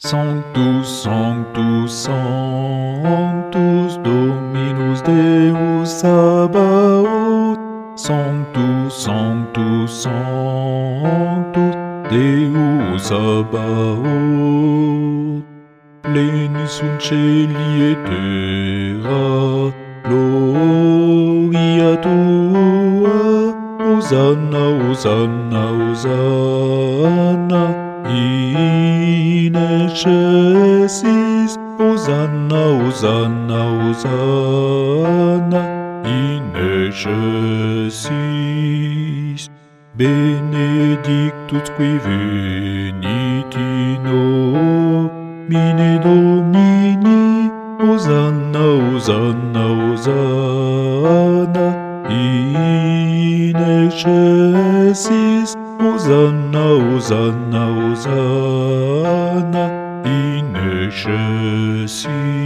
Sanctus, Sanctus, Sanctus, Dominus Deus Sabaoth. Sanctus, Sanctus, Sanctus, Deus Sabaoth. Pleni sunt celi et terra, gloria tua. Hosanna, Hosanna, Hosanna, in excelsis. Hosanna, Hosanna, Hosanna, in excelsis. Benedictus qui venit in nomine Domini. Hosanna, Hosanna, Hosanna, in excelsis. Hosanna, Hosanna, Hosanna, in excelsis.